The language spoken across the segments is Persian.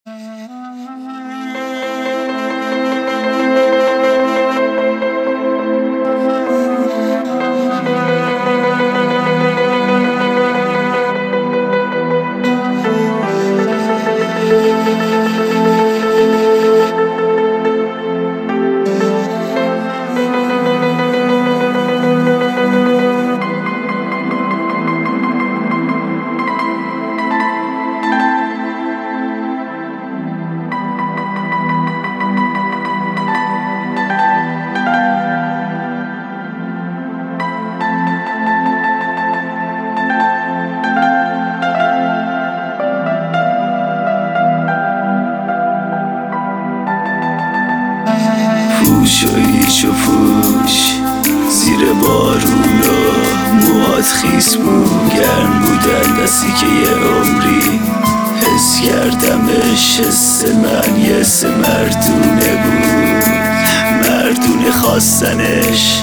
پوش و هیچ و پوش زیر بارونا موهات خیس بود، گرم بودن دستی که یه عمری حس کردمش. حس من یه حس مردونه بود، مردونه خواستنش،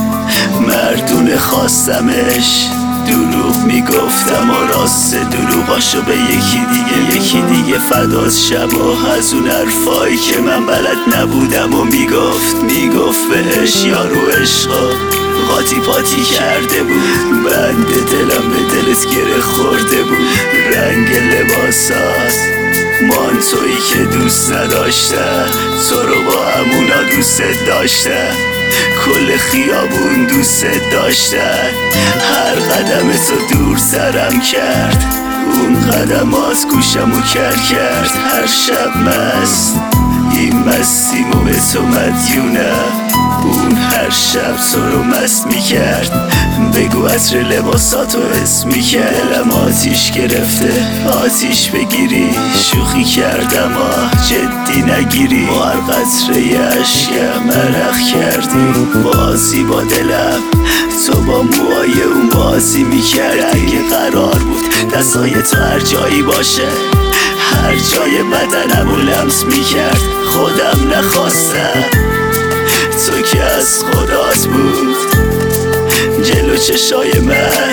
مردونه خواستمش. دروغ میگفتم و راست دروغاشو به یکی دیگه فدات شبا از اون حرفایی که من بلد نبودم و میگفت بهش یارو عشقا قاطی پاتی کرده بود. بند دلم به دلت گره خورده بود، رنگ لباسات مانتویی که دوست نداشتم، تو رو با همونا دوست داشتم، کل خیابون دوست داشتن. هر قدم تو دور سرم کرد، اون قدمات گوشمو کرد. هر شب مست این مستیمو به تو مدیونم، اون هر شب تو رو مست میکرد. بگو عطر لباساتو حس میکرد، دلم آتیش گرفته آتیش بگیری. شوخی کردم جدی نگیری، با هر قطره عشقم عرق کردی. بازی با دلم تو با موهای اون بازی میکردی. اگه قرار بود دستای تو هر جایی باشه، هر جای بدنمو لمس میکرد. خودم نخواستم، تو که از خدات بود. جلو چشای من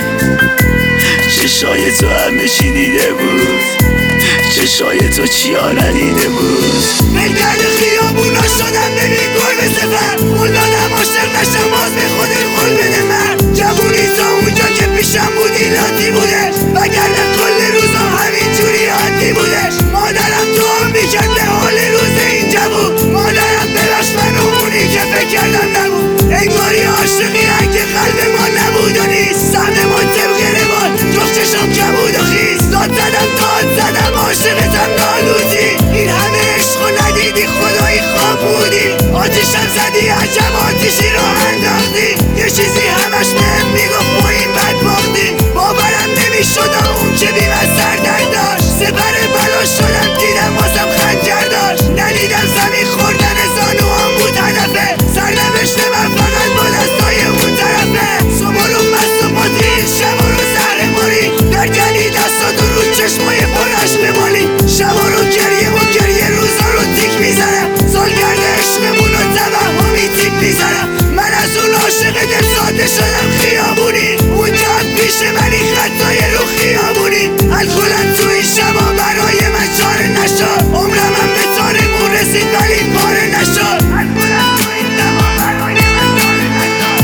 چشای تو همه چی دیده بود، چشای تو چیا ندیده بود. بگرد خیابونا شدم ببین گل به سفر، موندادم عاشق نشم باز به خودت قول بده من. جوونی تا اونجا که پیشم بودی لاتی بودش، وگرنه کل روزم همینجوری عادی بودش. مادرم دعا میکرد به حال روز این جوون، مادرم ببخش من اونی که فکر کردم نبود. انگاری عاشقی رنگ قلب ما نبود و نیست، سهم ما طبق روال جفت چشم کبود و خیز. داد زدم عاشقتم نالودی، این همه عشق و ندیدی خدایی خواب بودی. آتیشم زدی عجب آتیشی رو انداختی، یه چیزی همش بهم میگفت ما این بدبختی. باورم نمیشد اون که بیم از سردر داشت، سپر بلا شدم دیدم واسم خنجر داشت. ندیدم زمین خوردن زانوام بود هدفه، سرنوشت من فقط با دستای اون طرفه. صبح رو مست و مدیر شبا رو زهر ماری، در گلی دستات رو چشمای پرش بمالی. شبا رو گریه روزا رو تیک میزنم، سالگرد عشقمون رو توهمی تیک میزنم. من از اون عاشق دل ساده شدم خیابونی، اونجا پیش منی خطای رو خیابونی. الکلن تو این شبا برای من چاره نشد، عمرم هم به تارمون رسید ولی پاره نشد. الکلن تو این شبا برای من چاره نشد،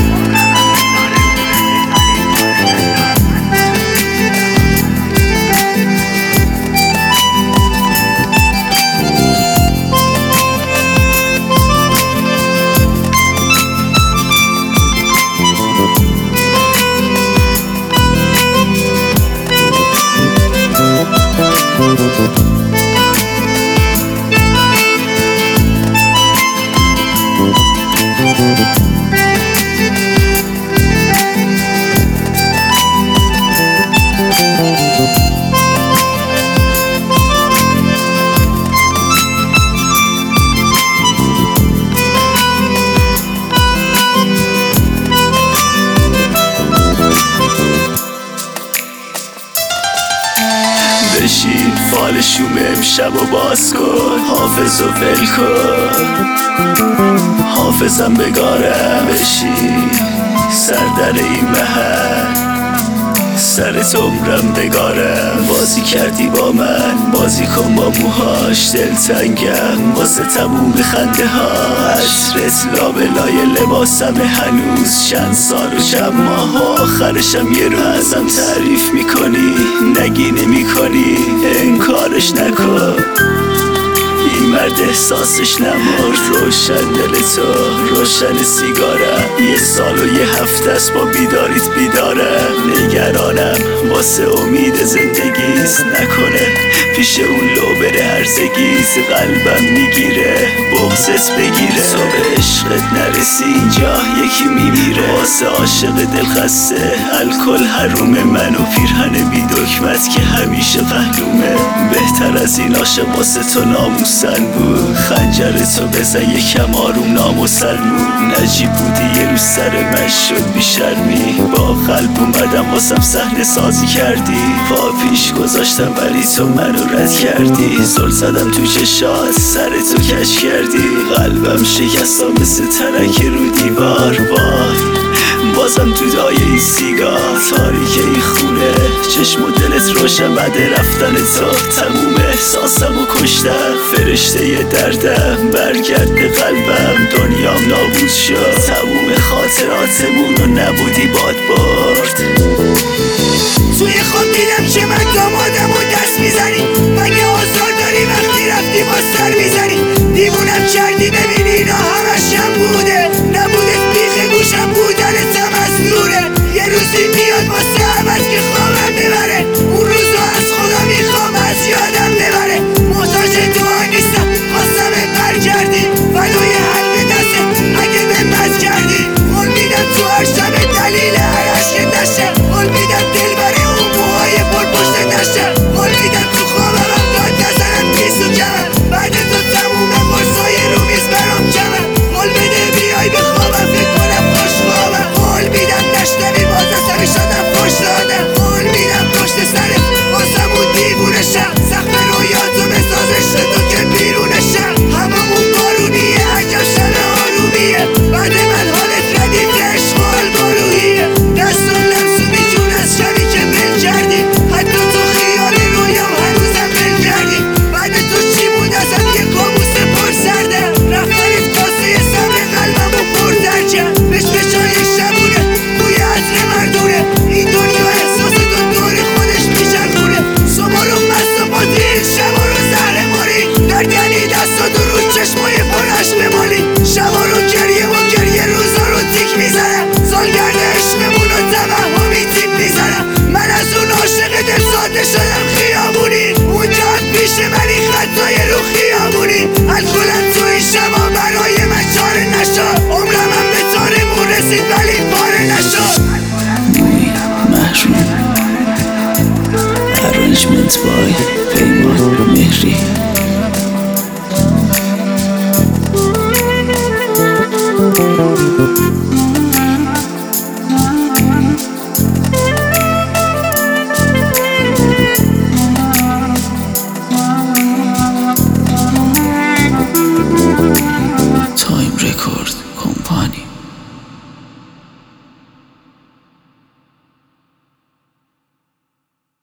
بشین فال شوم امشب و باز کن، حافظ و ول کن، حافظم بگارم. بشین سردر این محل سرت عمرم بگارم. بازی کردی با من، بازی کن با موهاش، دلتنگم واسه تموم خنده ها. عطرت لابلای لباسم هنوز، چند سال و چند ماه و آخرشم یه روز. ازم تعریف میکنی نگی نمیکنی، انکارش نکن، این مرد احساسش نمرد. روشن دل تو، روشن سیگارم، یه سال و یه هفته است با بیداریت بیدارم. نگرانم واسه امید زندگیست، نکنه پیش اون لو بره هرزگیز. قلبم میگیره بغضت بگیره، تو به عشقت نرسی اینجا یکی میمیره. واسه عاشق دل خسته الکل حرومه، من و پیرهن بی دکمت که همیشه پهلومه. بهتر از این عاشق واسه تو ناموسن بود، خنجر تو بزن یکم آروم نامسلمون. نجیب بودی یه روز سر من شد بیشرمی، با قلب اومدم واسم صحنه سازی کردی. پا پیش گذاشتم ولی تو منو رد کردی، زل زدم تو چشات سر تو کش کردی. قلبم شکستم مثل ترک رو دیوار، وای بازم تو دای این سیگار. تاریکه این خونه چشم و دلت روشن، بعد رفتن تو تموم احساسم و کشتم. فرشته ی دردم برگرد به قلبم، دنیام نابود شد، تموم خاطراتمون رو نبودی باد برد. توی خواب دیدم که من دامادم و دست میزنی، مگه آزار داری وقتی رفتی با سر میزنی. دیوونم کردی ببینی اینا همشم بوده، نبوده بیخ گوشم بودنتم از دوره. یه روزی میاد واسه عوض که خوابم ببره، اون روزو از خدا میخوام از یادم ببره. محتاج دعا نیستم خواستم برگردی، ولای حلب دسته اگه به مز کردی. قول میدم تو هر شب دلیل هر عشق نشه، قول میدم دل بره اون موهای پر پشت نشه. قول میدم تو خوابم داد نزنم پیسو کمم، بعد تو تموم قرصای رو میز برام کمم. قول بده بیای به خوابم فکر کنم خوش خوابم. قول میدم نشنوی باز از همی شدم خوش دادم. قول میدم پشت سرت واسم اون دیوونشم، سخت رویاتو بسازش تو که بیرونشم. هممون بارونیه عجب شب آرومیه، بعد من حالت ردیف عشق و الگروهیه. دستم لمسونی جون از شبی که بل کردی، حتی تو خیال رویام هنوزم بل کردی. بعد تو چی بود ازم یه کابوس پر سرده، رفتنت کاسه صبر قلبم و پر کرد. بشای شبونه بوی عطر مردونه، این دنیا احساس تو دور خودش میچرخونه. شما رو مست و پاتین شبا رو زهر ماری، درگنی دستات رو چشمای پر عشق بمالی. شبا رو گریه و گریه روزا رو تیک میزنم، سالگرد عشقمون رو توهمی تیپ میزنم. من از اون عاشق دل ساده شدم خیابونی، اونجا پیش منی خطای رو خیابونی. الکلم تو این شبا برای من چاره نشد، عمرم هم به تارمون رسید ولی پاره نشد. محروم Arrangement by پیمان مهری. Time record.